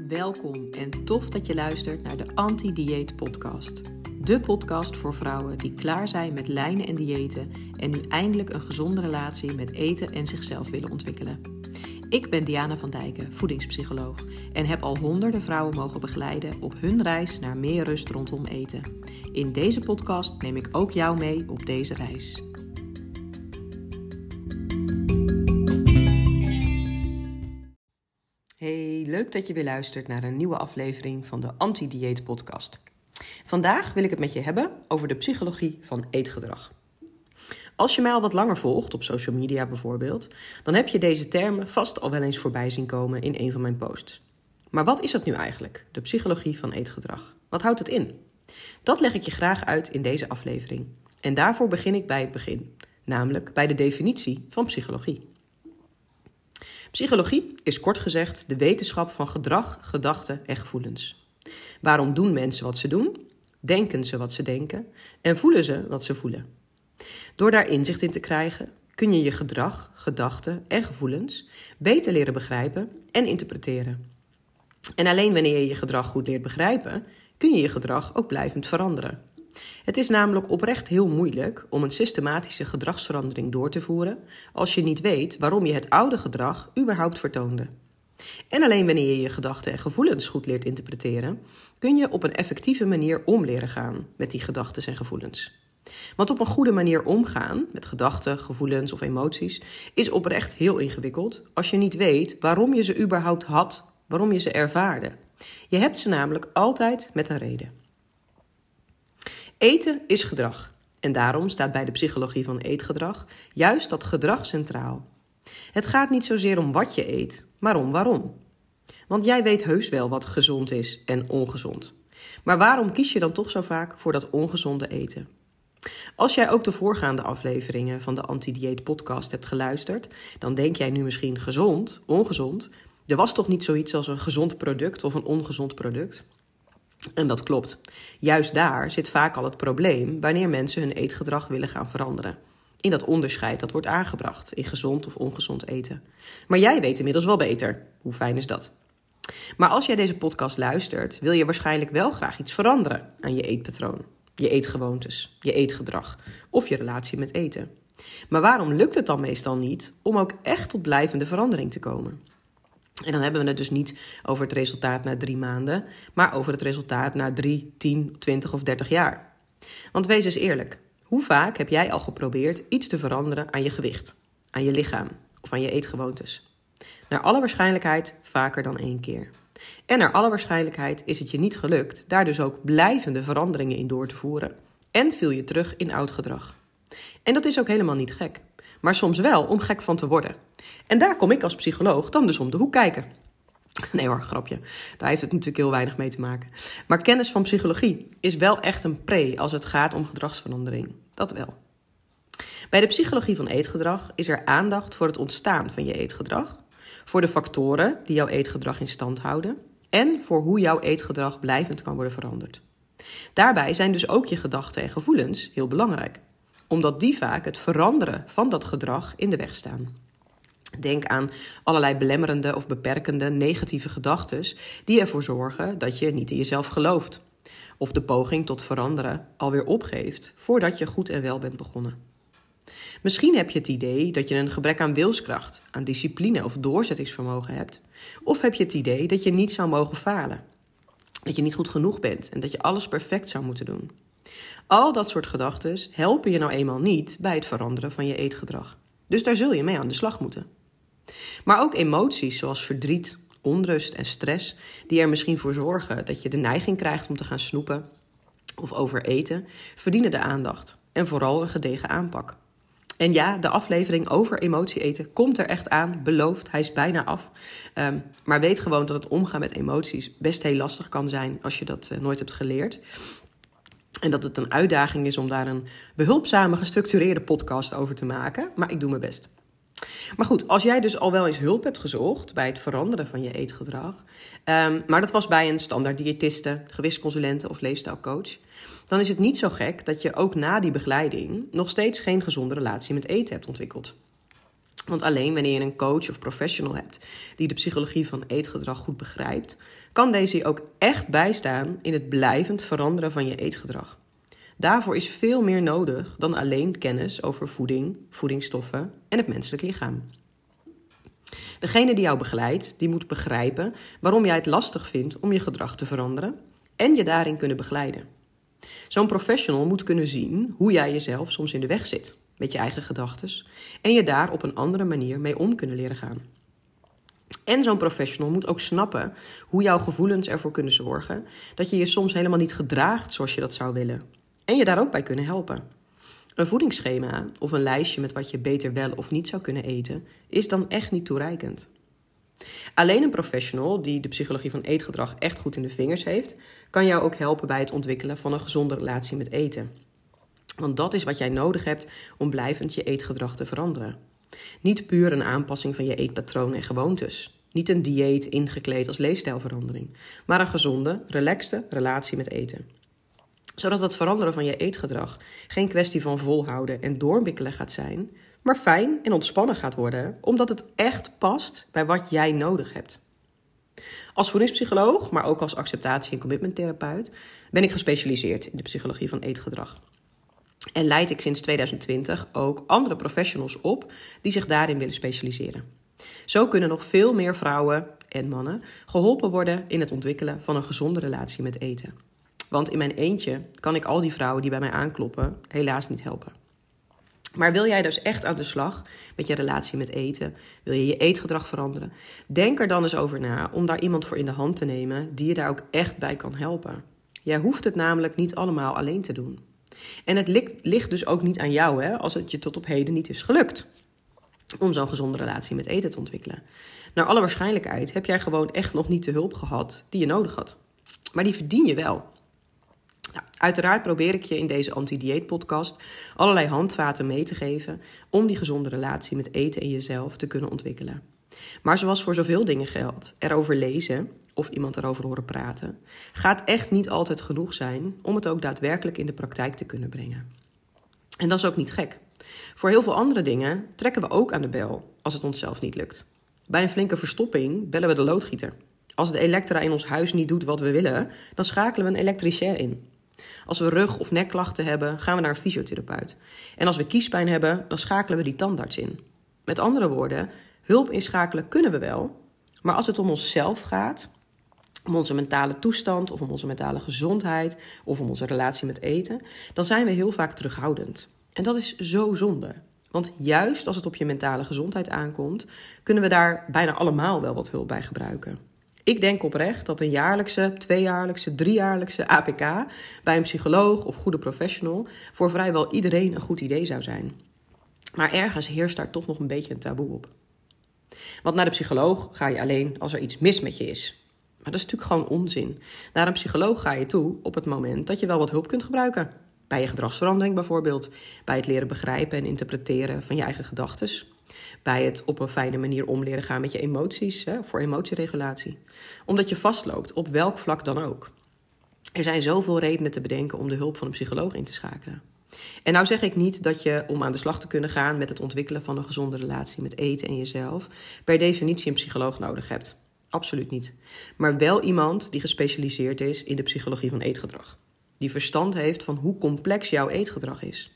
Welkom en tof dat je luistert naar de Anti-Dieet Podcast. De podcast voor vrouwen die klaar zijn met lijnen en diëten en nu eindelijk een gezonde relatie met eten en zichzelf willen ontwikkelen. Ik ben Diana van Dijken, voedingspsycholoog en heb al honderden vrouwen mogen begeleiden op hun reis naar meer rust rondom eten. In deze podcast neem ik ook jou mee op deze reis. Hey, leuk dat je weer luistert naar een nieuwe aflevering van de Anti-Dieet Podcast. Vandaag wil ik het met je hebben over de psychologie van eetgedrag. Als je mij al wat langer volgt, op social media bijvoorbeeld, dan heb je deze termen vast al wel eens voorbij zien komen in een van mijn posts. Maar wat is het nu eigenlijk, de psychologie van eetgedrag? Wat houdt het in? Dat leg ik je graag uit in deze aflevering. En daarvoor begin ik bij het begin, namelijk bij de definitie van psychologie. Psychologie is kort gezegd de wetenschap van gedrag, gedachten en gevoelens. Waarom doen mensen wat ze doen? Denken ze wat ze denken? En voelen ze wat ze voelen? Door daar inzicht in te krijgen, kun je je gedrag, gedachten en gevoelens beter leren begrijpen en interpreteren. En alleen wanneer je je gedrag goed leert begrijpen, kun je je gedrag ook blijvend veranderen. Het is namelijk oprecht heel moeilijk om een systematische gedragsverandering door te voeren als je niet weet waarom je het oude gedrag überhaupt vertoonde. En alleen wanneer je je gedachten en gevoelens goed leert interpreteren, kun je op een effectieve manier om leren gaan met die gedachten en gevoelens. Want op een goede manier omgaan met gedachten, gevoelens of emoties is oprecht heel ingewikkeld als je niet weet waarom je ze überhaupt had, waarom je ze ervaarde. Je hebt ze namelijk altijd met een reden. Eten is gedrag en daarom staat bij de psychologie van eetgedrag juist dat gedrag centraal. Het gaat niet zozeer om wat je eet, maar om waarom. Want jij weet heus wel wat gezond is en ongezond. Maar waarom kies je dan toch zo vaak voor dat ongezonde eten? Als jij ook de voorgaande afleveringen van de Anti-Dieet Podcast hebt geluisterd, dan denk jij nu misschien gezond, ongezond. Er was toch niet zoiets als een gezond product of een ongezond product? En dat klopt. Juist daar zit vaak al het probleem wanneer mensen hun eetgedrag willen gaan veranderen. In dat onderscheid dat wordt aangebracht in gezond of ongezond eten. Maar jij weet inmiddels wel beter. Hoe fijn is dat? Maar als jij deze podcast luistert, wil je waarschijnlijk wel graag iets veranderen aan je eetpatroon, je eetgewoontes, je eetgedrag of je relatie met eten. Maar waarom lukt het dan meestal niet om ook echt tot blijvende verandering te komen? En dan hebben we het dus niet over het resultaat na 3 maanden, maar over het resultaat na 3, 10, 20 of 30 jaar. Want wees eens eerlijk, hoe vaak heb jij al geprobeerd iets te veranderen aan je gewicht, aan je lichaam of aan je eetgewoontes? Naar alle waarschijnlijkheid vaker dan 1 keer. En naar alle waarschijnlijkheid is het je niet gelukt daar dus ook blijvende veranderingen in door te voeren en viel je terug in oud gedrag. En dat is ook helemaal niet gek, maar soms wel om gek van te worden. En daar kom ik als psycholoog dan dus om de hoek kijken. Nee hoor, grapje. Daar heeft het natuurlijk heel weinig mee te maken. Maar kennis van psychologie is wel echt een pre als het gaat om gedragsverandering. Dat wel. Bij de psychologie van eetgedrag is er aandacht voor het ontstaan van je eetgedrag, voor de factoren die jouw eetgedrag in stand houden en voor hoe jouw eetgedrag blijvend kan worden veranderd. Daarbij zijn dus ook je gedachten en gevoelens heel belangrijk, omdat die vaak het veranderen van dat gedrag in de weg staan. Denk aan allerlei belemmerende of beperkende negatieve gedachten die ervoor zorgen dat je niet in jezelf gelooft. Of de poging tot veranderen alweer opgeeft voordat je goed en wel bent begonnen. Misschien heb je het idee dat je een gebrek aan wilskracht, aan discipline of doorzettingsvermogen hebt. Of heb je het idee dat je niet zou mogen falen. Dat je niet goed genoeg bent en dat je alles perfect zou moeten doen. Al dat soort gedachten helpen je nou eenmaal niet bij het veranderen van je eetgedrag. Dus daar zul je mee aan de slag moeten. Maar ook emoties zoals verdriet, onrust en stress, die er misschien voor zorgen dat je de neiging krijgt om te gaan snoepen of overeten, verdienen de aandacht en vooral een gedegen aanpak. En ja, de aflevering over emotie eten komt er echt aan, beloofd, hij is bijna af. Maar weet gewoon dat het omgaan met emoties best heel lastig kan zijn als je dat nooit hebt geleerd. En dat het een uitdaging is om daar een behulpzame, gestructureerde podcast over te maken. Maar ik doe mijn best. Maar goed, als jij dus al wel eens hulp hebt gezocht bij het veranderen van je eetgedrag, maar dat was bij een standaard diëtiste, gewichtsconsulente of leefstijlcoach, dan is het niet zo gek dat je ook na die begeleiding nog steeds geen gezonde relatie met eten hebt ontwikkeld. Want alleen wanneer je een coach of professional hebt die de psychologie van eetgedrag goed begrijpt, kan deze je ook echt bijstaan in het blijvend veranderen van je eetgedrag. Daarvoor is veel meer nodig dan alleen kennis over voeding, voedingsstoffen en het menselijk lichaam. Degene die jou begeleidt, die moet begrijpen waarom jij het lastig vindt om je gedrag te veranderen en je daarin kunnen begeleiden. Zo'n professional moet kunnen zien hoe jij jezelf soms in de weg zit met je eigen gedachtes en je daar op een andere manier mee om kunnen leren gaan. En zo'n professional moet ook snappen hoe jouw gevoelens ervoor kunnen zorgen dat je je soms helemaal niet gedraagt zoals je dat zou willen. En je daar ook bij kunnen helpen. Een voedingsschema of een lijstje met wat je beter wel of niet zou kunnen eten is dan echt niet toereikend. Alleen een professional die de psychologie van eetgedrag echt goed in de vingers heeft, kan jou ook helpen bij het ontwikkelen van een gezonde relatie met eten. Want dat is wat jij nodig hebt om blijvend je eetgedrag te veranderen. Niet puur een aanpassing van je eetpatronen en gewoontes. Niet een dieet ingekleed als leefstijlverandering. Maar een gezonde, relaxte relatie met eten. Zodat het veranderen van je eetgedrag geen kwestie van volhouden en doorbikkelen gaat zijn, maar fijn en ontspannen gaat worden, omdat het echt past bij wat jij nodig hebt. Als voedingspsycholoog, maar ook als acceptatie- en commitmenttherapeut, ben ik gespecialiseerd in de psychologie van eetgedrag. En leid ik sinds 2020 ook andere professionals op die zich daarin willen specialiseren. Zo kunnen nog veel meer vrouwen en mannen geholpen worden in het ontwikkelen van een gezonde relatie met eten. Want in mijn eentje kan ik al die vrouwen die bij mij aankloppen helaas niet helpen. Maar wil jij dus echt aan de slag met je relatie met eten? Wil je je eetgedrag veranderen? Denk er dan eens over na om daar iemand voor in de hand te nemen die je daar ook echt bij kan helpen. Jij hoeft het namelijk niet allemaal alleen te doen. En het ligt dus ook niet aan jou, als het je tot op heden niet is gelukt om zo'n gezonde relatie met eten te ontwikkelen. Naar alle waarschijnlijkheid heb jij gewoon echt nog niet de hulp gehad die je nodig had. Maar die verdien je wel. Nou, uiteraard probeer ik je in deze anti-dieet podcast allerlei handvaten mee te geven om die gezonde relatie met eten en jezelf te kunnen ontwikkelen. Maar zoals voor zoveel dingen geldt, erover lezen of iemand erover horen praten, gaat echt niet altijd genoeg zijn om het ook daadwerkelijk in de praktijk te kunnen brengen. En dat is ook niet gek. Voor heel veel andere dingen trekken we ook aan de bel als het onszelf niet lukt. Bij een flinke verstopping bellen we de loodgieter. Als de elektra in ons huis niet doet wat we willen, dan schakelen we een elektricien in. Als we rug- of nekklachten hebben, gaan we naar een fysiotherapeut. En als we kiespijn hebben, dan schakelen we die tandarts in. Met andere woorden, hulp inschakelen kunnen we wel, maar als het om onszelf gaat, om onze mentale toestand of om onze mentale gezondheid of om onze relatie met eten, dan zijn we heel vaak terughoudend. En dat is zo zonde. Want juist als het op je mentale gezondheid aankomt, kunnen we daar bijna allemaal wel wat hulp bij gebruiken. Ik denk oprecht dat een jaarlijkse, 2-jaarlijkse, 3-jaarlijkse APK bij een psycholoog of goede professional voor vrijwel iedereen een goed idee zou zijn. Maar ergens heerst daar toch nog een beetje een taboe op. Want naar de psycholoog ga je alleen als er iets mis met je is. Maar dat is natuurlijk gewoon onzin. Naar een psycholoog ga je toe op het moment dat je wel wat hulp kunt gebruiken. Bij je gedragsverandering bijvoorbeeld. Bij het leren begrijpen en interpreteren van je eigen gedachtes. Bij het op een fijne manier om leren gaan met je emoties, voor emotieregulatie. Omdat je vastloopt, op welk vlak dan ook. Er zijn zoveel redenen te bedenken om de hulp van een psycholoog in te schakelen. En nou zeg ik niet dat je, om aan de slag te kunnen gaan met het ontwikkelen van een gezonde relatie met eten en jezelf, per definitie een psycholoog nodig hebt. Absoluut niet. Maar wel iemand die gespecialiseerd is in de psychologie van eetgedrag. Die verstand heeft van hoe complex jouw eetgedrag is.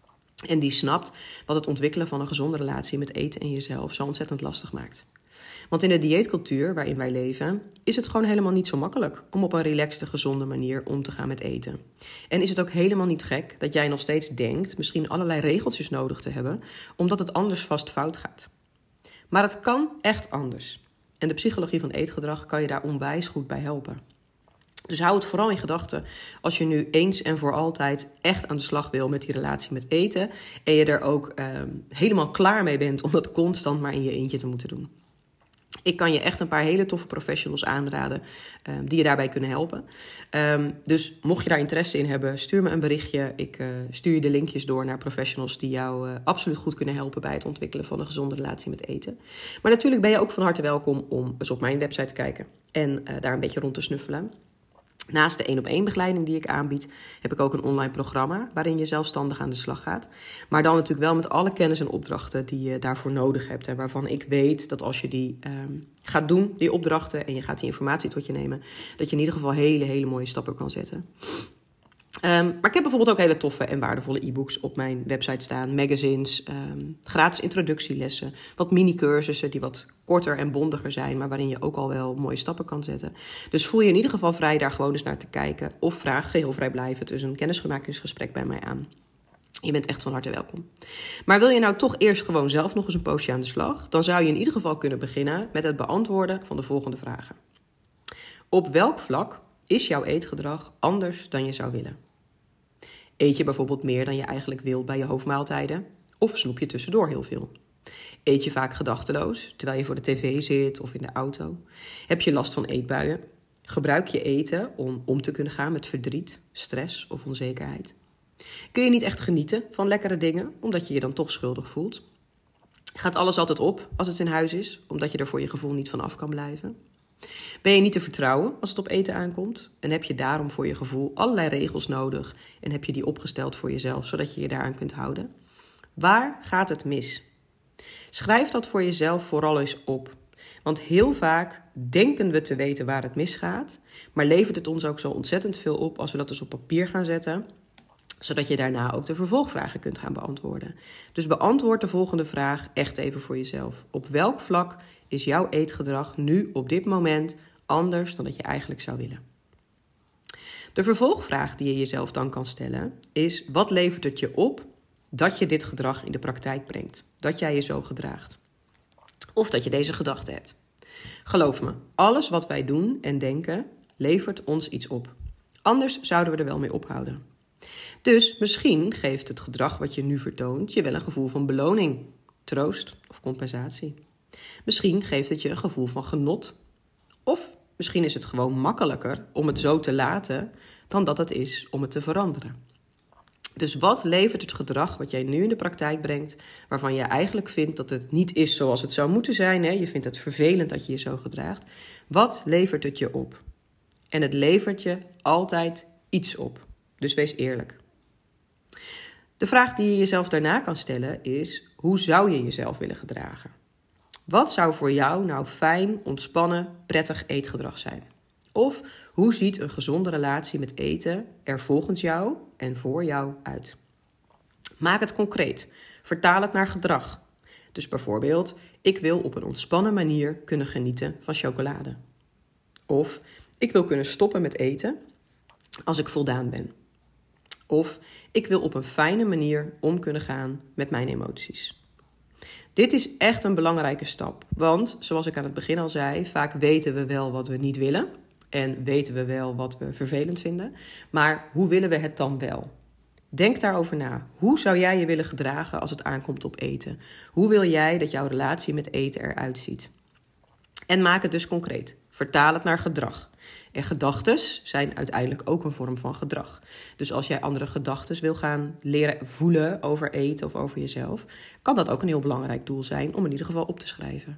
En die snapt wat het ontwikkelen van een gezonde relatie met eten en jezelf zo ontzettend lastig maakt. Want in de dieetcultuur waarin wij leven, is het gewoon helemaal niet zo makkelijk om op een relaxte, gezonde manier om te gaan met eten. En is het ook helemaal niet gek dat jij nog steeds denkt misschien allerlei regeltjes nodig te hebben, omdat het anders vast fout gaat. Maar het kan echt anders. En de psychologie van eetgedrag kan je daar onwijs goed bij helpen. Dus hou het vooral in gedachten als je nu eens en voor altijd echt aan de slag wil met die relatie met eten. En je er ook helemaal klaar mee bent om dat constant maar in je eentje te moeten doen. Ik kan je echt een paar hele toffe professionals aanraden die je daarbij kunnen helpen. Dus mocht je daar interesse in hebben, stuur me een berichtje. Ik stuur je de linkjes door naar professionals die jou absoluut goed kunnen helpen bij het ontwikkelen van een gezonde relatie met eten. Maar natuurlijk ben je ook van harte welkom om eens op mijn website te kijken en daar een beetje rond te snuffelen. Naast de 1-op-1 begeleiding die ik aanbied, heb ik ook een online programma waarin je zelfstandig aan de slag gaat. Maar dan natuurlijk wel met alle kennis en opdrachten die je daarvoor nodig hebt. En waarvan ik weet dat als je die gaat doen, die opdrachten, en je gaat die informatie tot je nemen, dat je in ieder geval hele mooie stappen kan zetten. Maar ik heb bijvoorbeeld ook hele toffe en waardevolle e-books op mijn website staan. Magazines, gratis introductielessen, wat mini-cursussen die wat korter en bondiger zijn, maar waarin je ook al wel mooie stappen kan zetten. Dus voel je in ieder geval vrij daar gewoon eens naar te kijken. Of vraag geheel vrijblijvend dus een kennismakingsgesprek bij mij aan. Je bent echt van harte welkom. Maar wil je nou toch eerst gewoon zelf nog eens een poosje aan de slag? Dan zou je in ieder geval kunnen beginnen met het beantwoorden van de volgende vragen. Op welk vlak is jouw eetgedrag anders dan je zou willen? Eet je bijvoorbeeld meer dan je eigenlijk wil bij je hoofdmaaltijden? Of snoep je tussendoor heel veel? Eet je vaak gedachteloos, terwijl je voor de tv zit of in de auto? Heb je last van eetbuien? Gebruik je eten om te kunnen gaan met verdriet, stress of onzekerheid? Kun je niet echt genieten van lekkere dingen, omdat je je dan toch schuldig voelt? Gaat alles altijd op als het in huis is, omdat je er voor je gevoel niet van af kan blijven? Ben je niet te vertrouwen als het op eten aankomt? En heb je daarom voor je gevoel allerlei regels nodig en heb je die opgesteld voor jezelf, zodat je je daaraan kunt houden? Waar gaat het mis? Schrijf dat voor jezelf vooral eens op. Want heel vaak denken we te weten waar het misgaat, maar levert het ons ook zo ontzettend veel op als we dat dus op papier gaan zetten, zodat je daarna ook de vervolgvragen kunt gaan beantwoorden. Dus beantwoord de volgende vraag echt even voor jezelf. Op welk vlak is jouw eetgedrag nu op dit moment anders dan dat je eigenlijk zou willen? De vervolgvraag die je jezelf dan kan stellen is: wat levert het je op dat je dit gedrag in de praktijk brengt? Dat jij je zo gedraagt? Of dat je deze gedachte hebt? Geloof me, alles wat wij doen en denken levert ons iets op. Anders zouden we er wel mee ophouden. Dus misschien geeft het gedrag wat je nu vertoont je wel een gevoel van beloning, troost of compensatie. Misschien geeft het je een gevoel van genot. Of misschien is het gewoon makkelijker om het zo te laten dan dat het is om het te veranderen. Dus wat levert het gedrag wat jij nu in de praktijk brengt, waarvan je eigenlijk vindt dat het niet is zoals het zou moeten zijn, hè? Je vindt het vervelend dat je je zo gedraagt. Wat levert het je op? En het levert je altijd iets op. Dus wees eerlijk. De vraag die je jezelf daarna kan stellen is: hoe zou je jezelf willen gedragen? Wat zou voor jou nou fijn, ontspannen, prettig eetgedrag zijn? Of hoe ziet een gezonde relatie met eten er volgens jou en voor jou uit? Maak het concreet. Vertaal het naar gedrag. Dus bijvoorbeeld: ik wil op een ontspannen manier kunnen genieten van chocolade. Of ik wil kunnen stoppen met eten als ik voldaan ben. Of ik wil op een fijne manier om kunnen gaan met mijn emoties. Dit is echt een belangrijke stap, want zoals ik aan het begin al zei, vaak weten we wel wat we niet willen en weten we wel wat we vervelend vinden, maar hoe willen we het dan wel? Denk daarover na. Hoe zou jij je willen gedragen als het aankomt op eten? Hoe wil jij dat jouw relatie met eten eruit ziet? En maak het dus concreet. Vertaal het naar gedrag. En gedachtes zijn uiteindelijk ook een vorm van gedrag. Dus als jij andere gedachtes wil gaan leren voelen over eten of over jezelf, kan dat ook een heel belangrijk doel zijn om in ieder geval op te schrijven.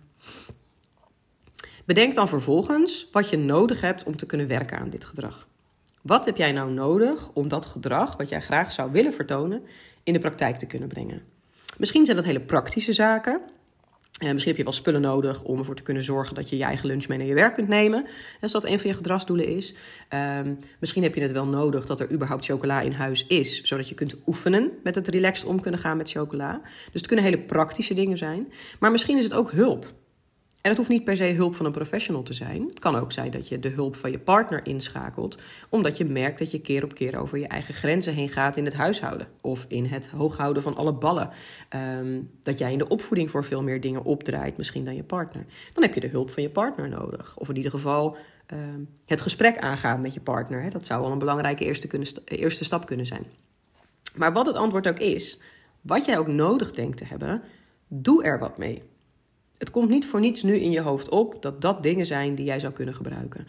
Bedenk dan vervolgens wat je nodig hebt om te kunnen werken aan dit gedrag. Wat heb jij nou nodig om dat gedrag, wat jij graag zou willen vertonen, in de praktijk te kunnen brengen? Misschien zijn dat hele praktische zaken. Misschien heb je wel spullen nodig om ervoor te kunnen zorgen dat je je eigen lunch mee naar je werk kunt nemen. Als dat een van je gedragsdoelen is. Misschien heb je het wel nodig dat er überhaupt chocola in huis is. Zodat je kunt oefenen met het relaxed om kunnen gaan met chocola. Dus het kunnen hele praktische dingen zijn. Maar misschien is het ook hulp. En het hoeft niet per se hulp van een professional te zijn. Het kan ook zijn dat je de hulp van je partner inschakelt, omdat je merkt dat je keer op keer over je eigen grenzen heen gaat in het huishouden. Of in het hooghouden van alle ballen. Dat jij in de opvoeding voor veel meer dingen opdraait, misschien dan je partner. Dan heb je de hulp van je partner nodig. Of in ieder geval het gesprek aangaan met je partner. Hè. Dat zou al een belangrijke eerste stap kunnen zijn. Maar wat het antwoord ook is, wat jij ook nodig denkt te hebben, doe er wat mee. Het komt niet voor niets nu in je hoofd op dat dat dingen zijn die jij zou kunnen gebruiken.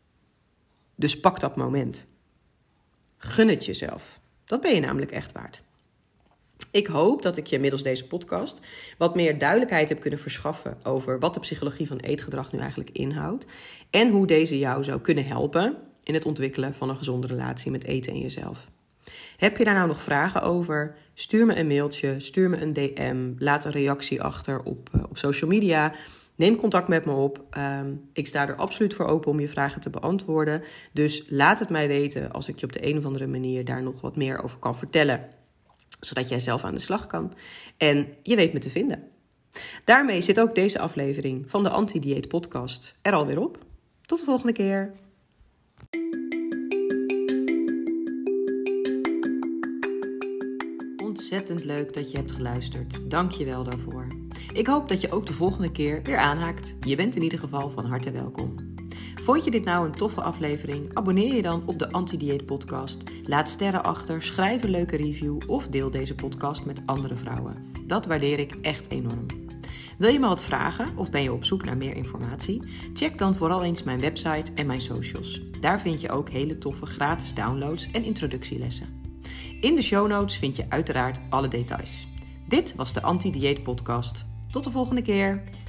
Dus pak dat moment. Gun het jezelf. Dat ben je namelijk echt waard. Ik hoop dat ik je middels deze podcast wat meer duidelijkheid heb kunnen verschaffen over wat de psychologie van eetgedrag nu eigenlijk inhoudt. En hoe deze jou zou kunnen helpen in het ontwikkelen van een gezonde relatie met eten en jezelf. Heb je daar nou nog vragen over? Stuur me een mailtje, stuur me een DM, laat een reactie achter op social media. Neem contact met me op. Ik sta er absoluut voor open om je vragen te beantwoorden. Dus laat het mij weten als ik je op de een of andere manier daar nog wat meer over kan vertellen. Zodat jij zelf aan de slag kan. En je weet me te vinden. Daarmee zit ook deze aflevering van de Anti-Dieet Podcast er alweer op. Tot de volgende keer. Ontzettend leuk dat je hebt geluisterd. Dank je wel daarvoor. Ik hoop dat je ook de volgende keer weer aanhaakt. Je bent in ieder geval van harte welkom. Vond je dit nou een toffe aflevering? Abonneer je dan op de Anti-Dieet Podcast. Laat sterren achter, schrijf een leuke review of deel deze podcast met andere vrouwen. Dat waardeer ik echt enorm. Wil je me wat vragen of ben je op zoek naar meer informatie? Check dan vooral eens mijn website en mijn socials. Daar vind je ook hele toffe gratis downloads en introductielessen. In de show notes vind je uiteraard alle details. Dit was de Anti-Dieet Podcast. Tot de volgende keer.